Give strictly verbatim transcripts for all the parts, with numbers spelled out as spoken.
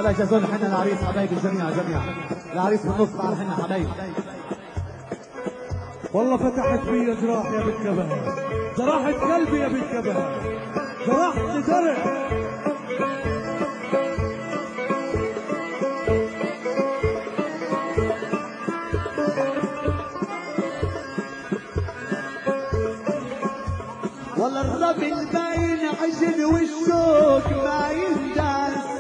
يلا جازون حنا العريس حبايبي جميعا جميعا. العريس بالنص بعد حنا حبايبي. والله فتحت فيا جراح يا بنت كبهة، جراحت قلبي يا بنت كبهة، جرحت درع. والله الرمل باين عجل والشوق ما ينداس.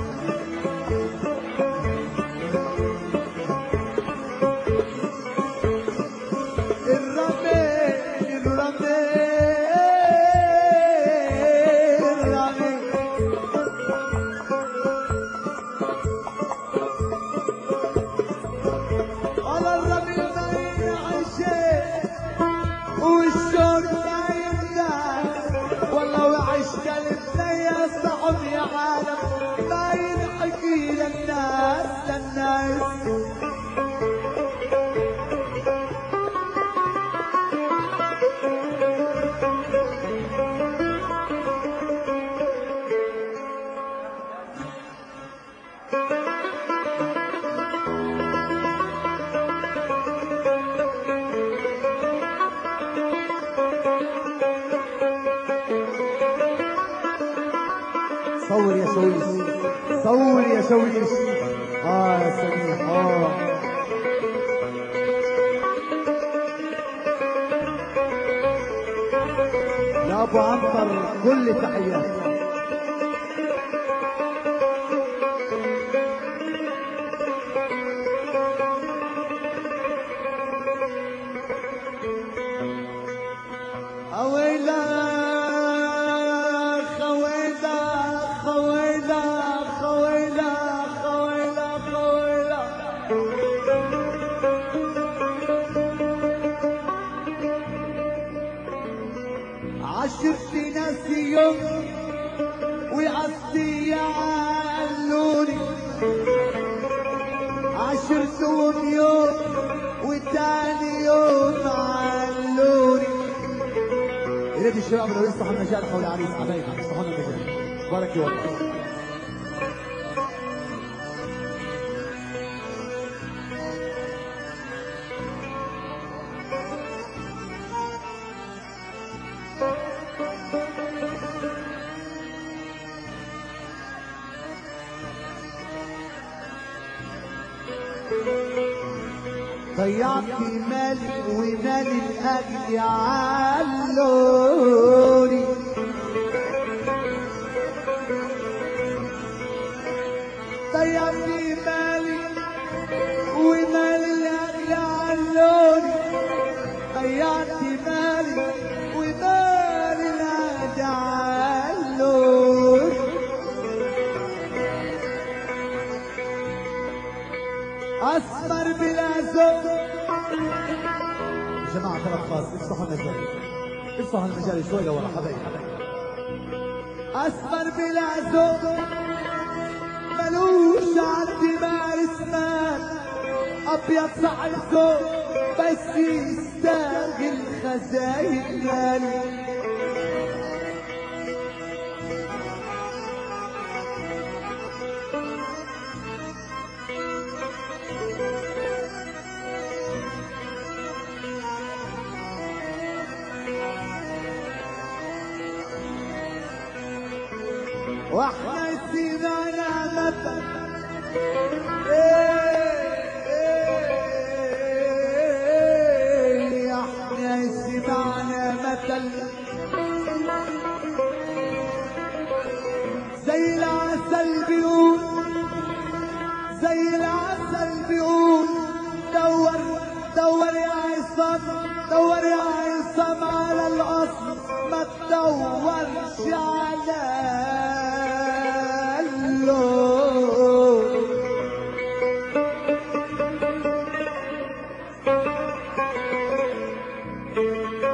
صور يا شويش، صور يا شويش. اه يا سميح اه. يا ابو عنتر كل تحياتي. اويلا عشرت ناس يوم وعصي يعلوني، عشرتهم يوم وتاني يوم علوني. يا ريت الشباب لو يصلحوا المجال حول العريس حبايبي، يصلحوا لنا المجال. بارك الله. ضيعت مالي ومالي الاجل يعلوني، ضيعت مالي ومالي الاجل يعلوني، ضيعت مالي ومالي الاجل يعلوني. اسمر بلا ذوق يا جماعه ثلاث خاص. افتحوا المجال، افتحوا المجال شوي لورا حبايبي. اسمر بلا ذوق ملوش عندي ما اسمه، ابيض صعب ذوق بس يستاهل خزاين مالي. واحنا سمعنا مثل ايه، احنا سمعنا مثل زي العسل بيقول، زي العسل بيقول دور دور يا عصام، دور يا عصام على الاصل، ما تدورش على اللون.